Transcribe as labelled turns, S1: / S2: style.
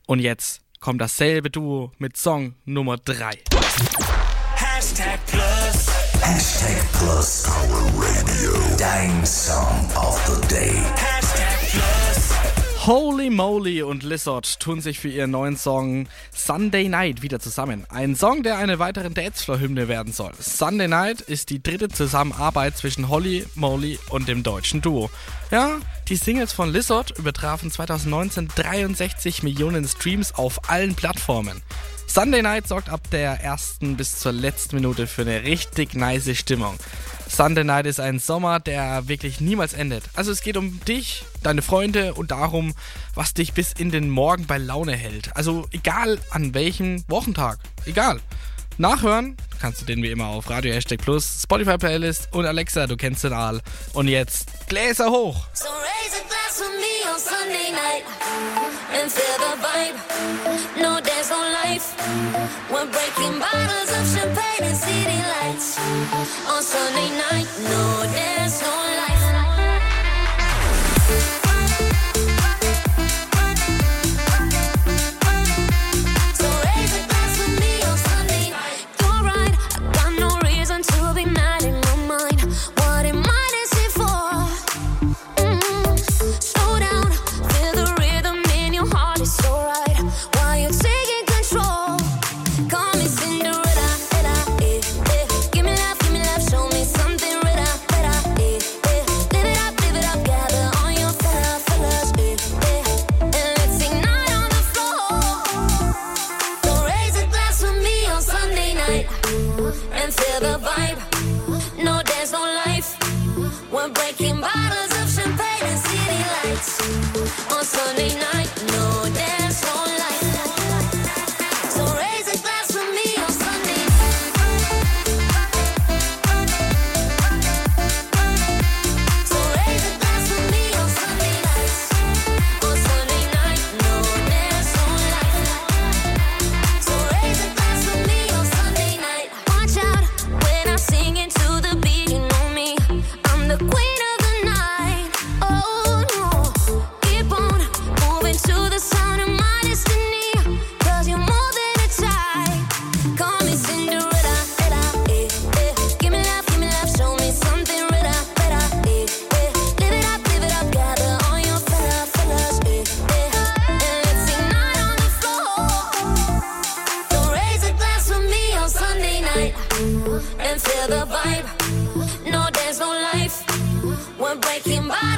S1: Und jetzt kommt dasselbe Duo mit Song Nummer 3.
S2: Hashtag Plus Power Radio. Dein Song of the Day. Hashtag Plus.
S1: Holy Moly und Lizard tun sich für ihren neuen Song Sunday Night wieder zusammen. Ein Song, der eine weitere Dancefloor-Hymne werden soll. Sunday Night ist die dritte Zusammenarbeit zwischen Holy Moly und dem deutschen Duo. Ja, die Singles von Lizard übertrafen 2019 63 Millionen Streams auf allen Plattformen. Sunday Night sorgt ab der ersten bis zur letzten Minute für eine richtig nice Stimmung. Sunday Night ist ein Sommer, der wirklich niemals endet. Also es geht um dich, deine Freunde und darum, was dich bis in den Morgen bei Laune hält. Also egal an welchem Wochentag, egal. Nachhören kannst du den wie immer auf Radio Plus, Spotify Playlist und Alexa, du kennst den Aal. Und jetzt Gläser hoch!
S3: So raise a glass with me on Sunday night and feel the vibe. No, there's no life. We're breaking bottles of champagne and city lights on Sunday night. No, there's no life. And feel the vibe. No, there's no life. We're breaking bottles of champagne and city lights on Sunday night. No, there's no life. So raise a glass with me on Sunday. So raise a glass with me on Sunday nights. On Sunday night. No, there's no life. So raise a glass with me on Sunday night. Watch out when I sing into the beat, you know me. I'm the queen of the night. Oh no, keep on moving to the sound of my destiny. 'Cause you're more than a type. Call me Cinderella, Give me love, show me something better, Live it up, gather all your fellas, and let's ignite on the floor. So raise a glass with me on Sunday night and feel the vibe. No, there's no life. We're breaking bottles.